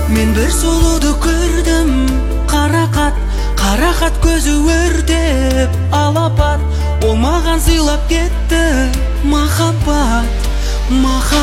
Мен бір сұлуды көрдім, қарақат көзі өртеп алапат. Ол маған сыйлап кетті махаббат.